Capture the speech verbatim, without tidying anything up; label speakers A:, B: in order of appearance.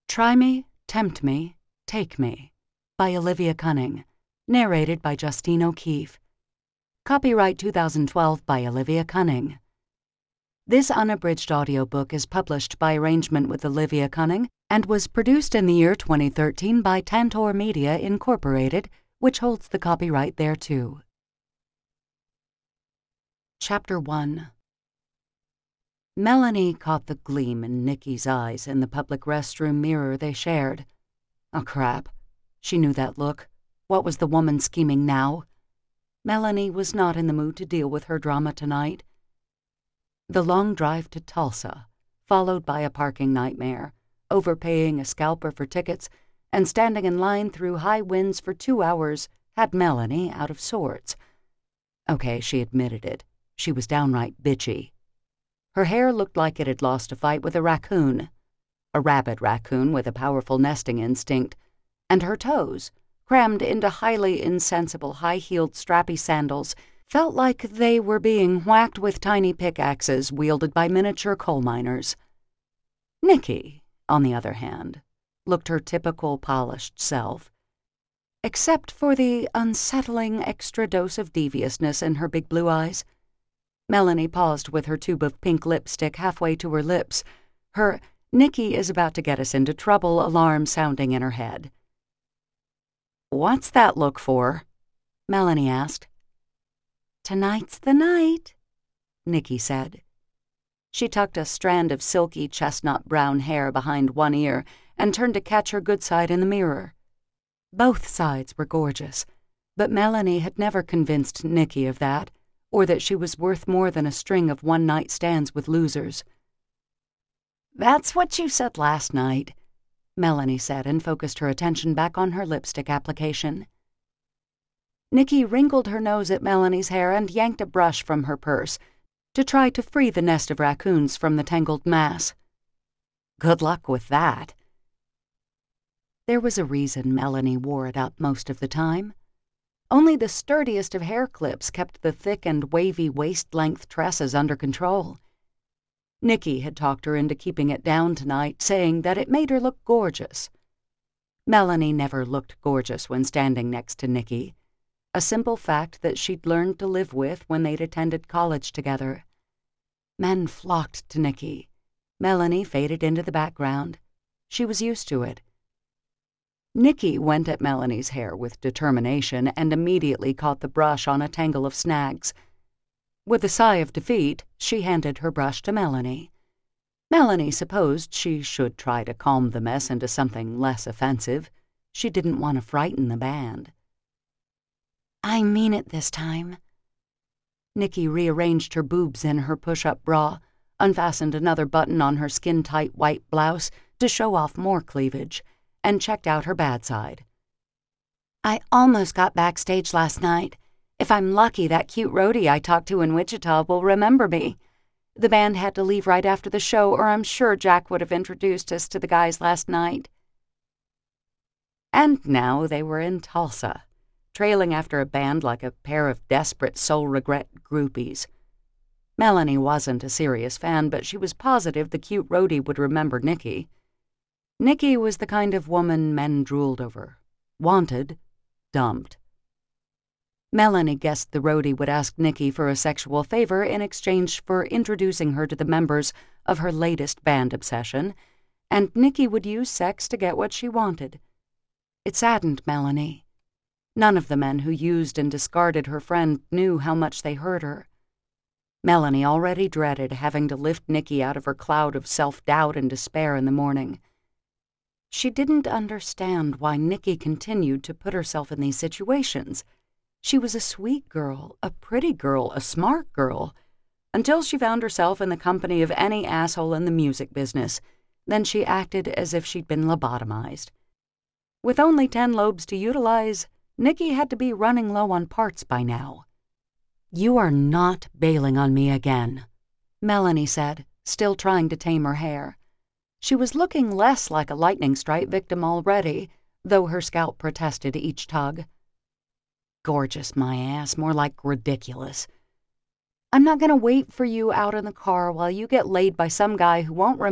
A: Try Me, Tempt Me, Take Me by Olivia Cunning, narrated by Justine O'Keefe. Copyright two thousand twelve by Olivia Cunning. This unabridged audiobook is published by arrangement with Olivia Cunning and was produced in the year twenty thirteen by Tantor Media, Incorporated, which holds the copyright thereto. Chapter one. Melanie caught the gleam in Nikki's eyes in the public restroom mirror they shared. Oh, crap. She knew that look. What was the woman scheming now? Melanie was not in the mood to deal with her drama tonight. The long drive to Tulsa, followed by a parking nightmare, overpaying a scalper for tickets, and standing in line through high winds for two hours, had Melanie out of sorts. Okay, she admitted it. She was downright bitchy. Her hair looked like it had lost a fight with a raccoon, a rabid raccoon with a powerful nesting instinct, and her toes, crammed into highly insensible high-heeled strappy sandals, felt like they were being whacked with tiny pickaxes wielded by miniature coal miners. Nikki, on the other hand, looked her typical polished self, except for the unsettling extra dose of deviousness in her big blue eyes. Melanie paused with her tube of pink lipstick halfway to her lips, her "Nikki is about to get us into trouble" alarm sounding in her head. "What's that look for?" Melanie asked. "Tonight's the night," Nikki said. She tucked a strand of silky chestnut brown hair behind one ear and turned to catch her good side in the mirror. Both sides were gorgeous, but Melanie had never convinced Nikki of that, or that she was worth more than a string of one-night stands with losers. "That's what you said last night," Melanie said and focused her attention back on her lipstick application. Nikki wrinkled her nose at Melanie's hair and yanked a brush from her purse to try to free the nest of raccoons from the tangled mass. Good luck with that. There was a reason Melanie wore it up most of the time. Only the sturdiest of hair clips kept the thick and wavy waist-length tresses under control. Nikki had talked her into keeping it down tonight, saying that it made her look gorgeous. Melanie never looked gorgeous when standing next to Nikki, a simple fact that she'd learned to live with when they'd attended college together. Men flocked to Nikki. Melanie faded into the background. She was used to it. Nikki went at Melanie's hair with determination and immediately caught the brush on a tangle of snags. With a sigh of defeat, she handed her brush to Melanie. Melanie supposed she should try to calm the mess into something less offensive. She didn't want to frighten the band. "I mean it this time." Nikki rearranged her boobs in her push-up bra, unfastened another button on her skin-tight white blouse to show off more cleavage, and checked out her bad side. "I almost got backstage last night. If I'm lucky, that cute roadie I talked to in Wichita will remember me. The band had to leave right after the show, or I'm sure Jack would have introduced us to the guys last night." And now they were in Tulsa, trailing after a band like a pair of desperate soul-regret groupies. Melanie wasn't a serious fan, but she was positive the cute roadie would remember Nikki. Nikki was the kind of woman men drooled over. Wanted, dumped. Melanie guessed the roadie would ask Nikki for a sexual favor in exchange for introducing her to the members of her latest band obsession, and Nikki would use sex to get what she wanted. It saddened Melanie. None of the men who used and discarded her friend knew how much they hurt her. Melanie already dreaded having to lift Nikki out of her cloud of self-doubt and despair in the morning. She didn't understand why Nikki continued to put herself in these situations. She was a sweet girl, a pretty girl, a smart girl, until she found herself in the company of any asshole in the music business. Then she acted as if she'd been lobotomized. With only ten lobes to utilize, Nikki had to be running low on parts by now. "You are not bailing on me again," Melanie said, still trying to tame her hair. She was looking less like a lightning strike victim already, though her scalp protested each tug. "Gorgeous, my ass, more like ridiculous. I'm not going to wait for you out in the car while you get laid by some guy who won't remember